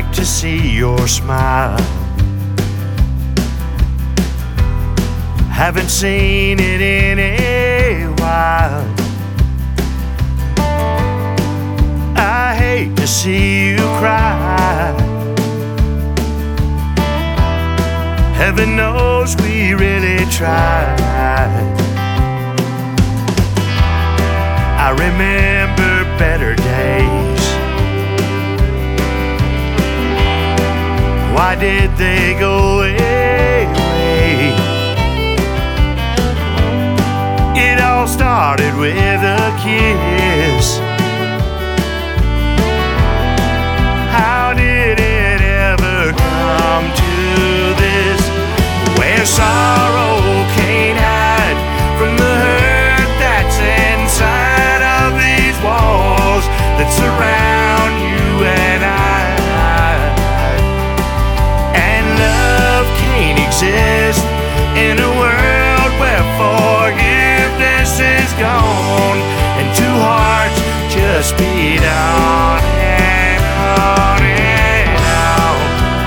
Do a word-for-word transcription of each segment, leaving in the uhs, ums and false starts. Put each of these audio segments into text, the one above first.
like to see your smile. Haven't seen it in a while. I hate to see you cry. Heaven knows we really tried. I remember better days. Why did they go away? It all started with a kiss. How did it ever come to this? Where sorrow can't hide from the hurt that's inside of these walls that surround you and I. And love can't exist in a world where forgiveness is gone and two hearts just beat on and on and on.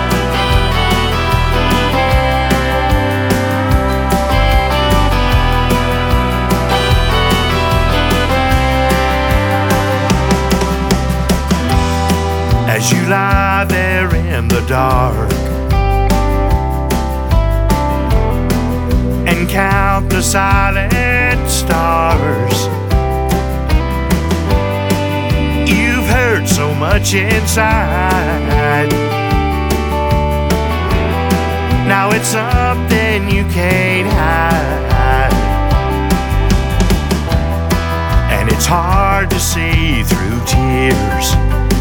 As you lie there in the dark and count the silent stars, you've hurt so much inside. Now it's something you can't hide, and it's hard to see through tears.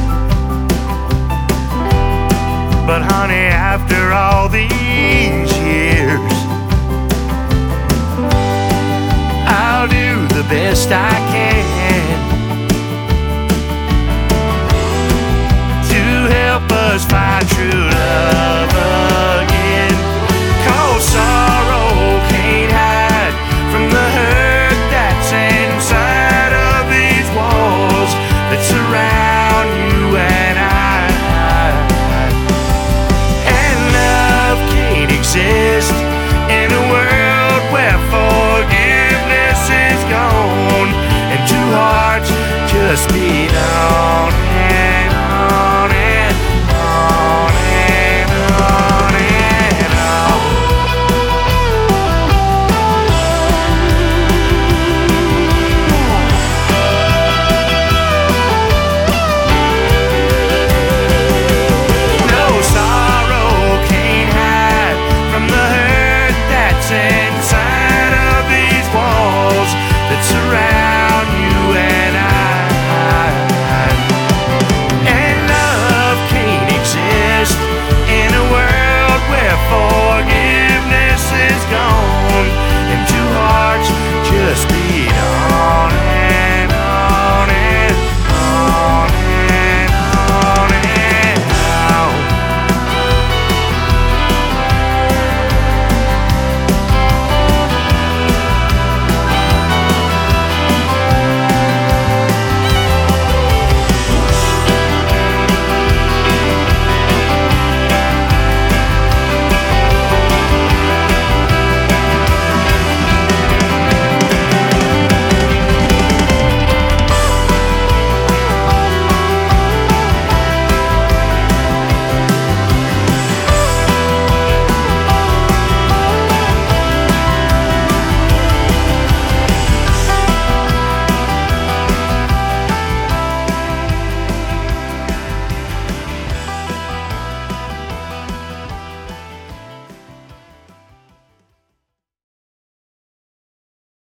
But honey, after all these years, I'll do the best I can.